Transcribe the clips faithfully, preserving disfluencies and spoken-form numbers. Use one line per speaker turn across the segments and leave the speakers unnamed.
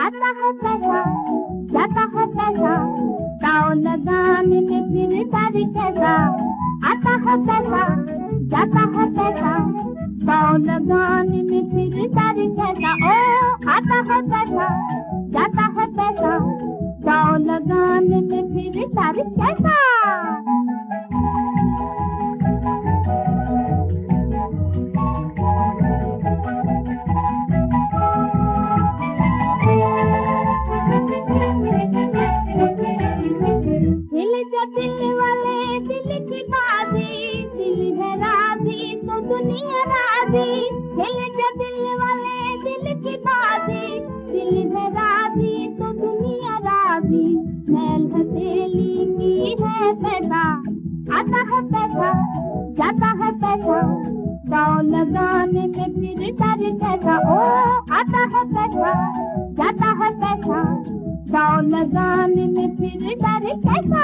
आता है पैसा, जाता है पैसा, दाव लगाने में फिर तारी कैसा। आता है पैसा, जाता है पैसा, दाव लगाने में फिर तारी कैसा। ओ आता है पैसा, जाता है पैसा, दाव लगाने में फिर तारी कैसा। दिल वाले दिल की बाजी, दिल है राजी तो दुनिया राजी। दिल जो दिल वाले दिल की बाजी, दिल है राजी तो दुनिया राजी। मैल हथेली की है पैसा, आता है पैसा, जाता है पैसा, दाव लगाने में फिर तारी कैसा। ओ आता है पैसा, जाता है पैसा, दाव लगाने में फिर तारी कैसा।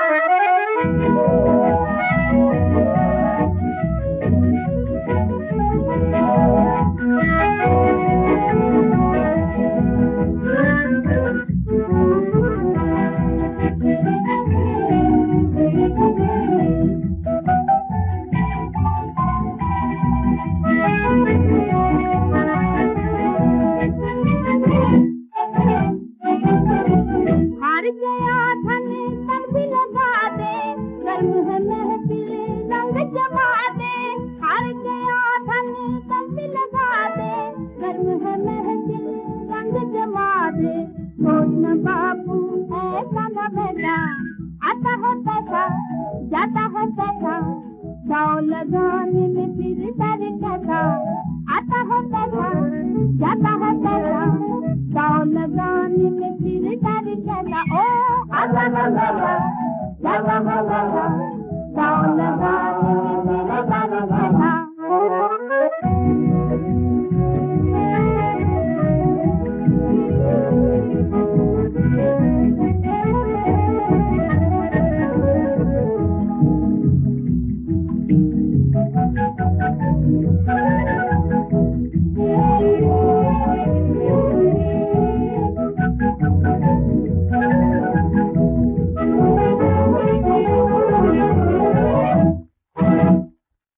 हार गया धन तन भी लगा दे, कर्म है महफिल रंग जमा दे। हार गया धन तन भी लगा दे, कर्म है महफिल रंग जमा दे। सोचना बाबू ऐसा न बेटा, आता है पैसा, जाता है पैसा, दाव लगाने में फिर तारी कैसा। आता है पैसा, जाता है पैसा, दाव लगाने में फिर तारी कैसा। ओ आता है पैसा, जाता है पैसा,